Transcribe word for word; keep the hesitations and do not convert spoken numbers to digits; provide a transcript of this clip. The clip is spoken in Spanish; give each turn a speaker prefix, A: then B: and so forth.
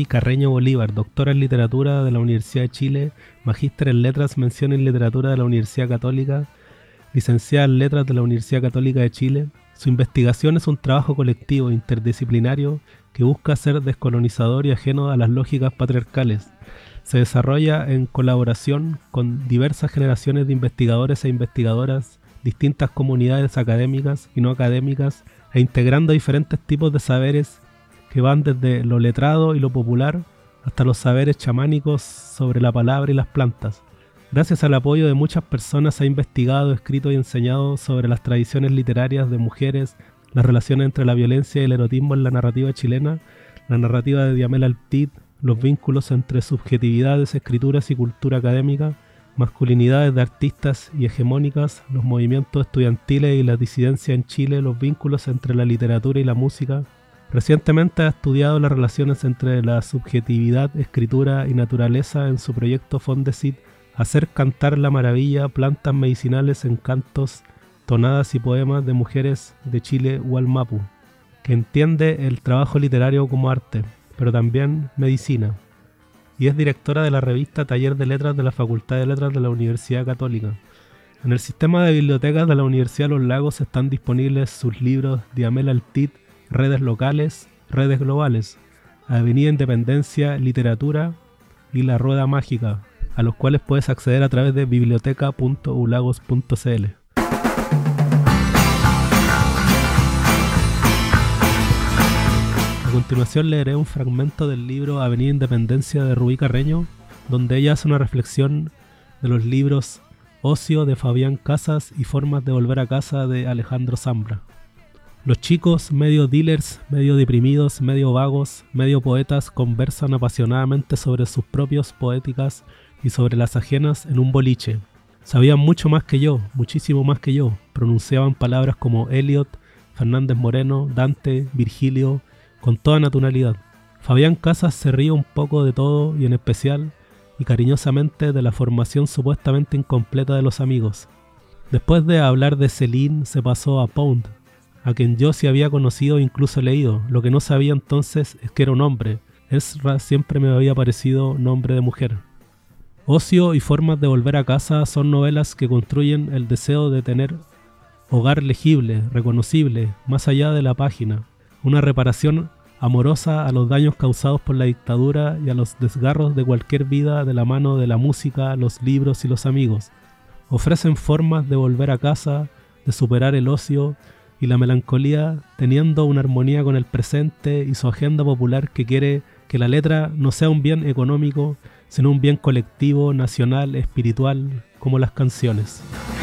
A: Carreño Bolívar, doctora en literatura de la Universidad de Chile, magíster en letras, mención en literatura de la Universidad Católica, licenciada en letras de la Universidad Católica de Chile. Su investigación es un trabajo colectivo interdisciplinario que busca ser descolonizador y ajeno a las lógicas patriarcales. Se desarrolla en colaboración con diversas generaciones de investigadores e investigadoras, distintas comunidades académicas y no académicas, e integrando diferentes tipos de saberes que van desde lo letrado y lo popular hasta los saberes chamánicos sobre la palabra y las plantas. Gracias al apoyo de muchas personas ha investigado, escrito y enseñado sobre las tradiciones literarias de mujeres, las relaciones entre la violencia y el erotismo en la narrativa chilena, la narrativa de Diamela Altit, los vínculos entre subjetividades, escrituras y cultura académica, masculinidades de artistas y hegemónicas, los movimientos estudiantiles y la disidencia en Chile, los vínculos entre la literatura y la música. Recientemente ha estudiado las relaciones entre la subjetividad, escritura y naturaleza en su proyecto Fondesit, Hacer cantar la maravilla, plantas medicinales en cantos, tonadas y poemas de mujeres de Chile Hualmapu, que entiende el trabajo literario como arte, pero también medicina, y es directora de la revista Taller de Letras de la Facultad de Letras de la Universidad Católica. En el sistema de bibliotecas de la Universidad de Los Lagos están disponibles sus libros Diamela Altit, Redes Locales, Redes Globales, Avenida Independencia, Literatura y La Rueda Mágica, a los cuales puedes acceder a través de biblioteca punto u lagos punto c l. A continuación leeré un fragmento del libro Avenida Independencia de Rubí Carreño, donde ella hace una reflexión de los libros Ocio de Fabián Casas y Formas de Volver a Casa de Alejandro Zambra. Los chicos, medio dealers, medio deprimidos, medio vagos, medio poetas, conversan apasionadamente sobre sus propias poéticas y sobre las ajenas en un boliche. Sabían mucho más que yo, muchísimo más que yo. Pronunciaban palabras como Eliot, Fernández Moreno, Dante, Virgilio, con toda naturalidad. Fabián Casas se ríe un poco de todo y en especial y cariñosamente de la formación supuestamente incompleta de los amigos. Después de hablar de Céline se pasó a Pound, a quien yo sí había conocido e incluso leído. Lo que no sabía entonces es que era un hombre. Ezra siempre me había parecido nombre de mujer. Ocio y Formas de Volver a Casa son novelas que construyen el deseo de tener hogar legible, reconocible, más allá de la página, una reparación amorosa a los daños causados por la dictadura y a los desgarros de cualquier vida de la mano de la música, los libros y los amigos. Ofrecen formas de volver a casa, de superar el ocio y la melancolía, teniendo una armonía con el presente y su agenda popular que quiere que la letra no sea un bien económico, sino un bien colectivo, nacional, espiritual, como las canciones.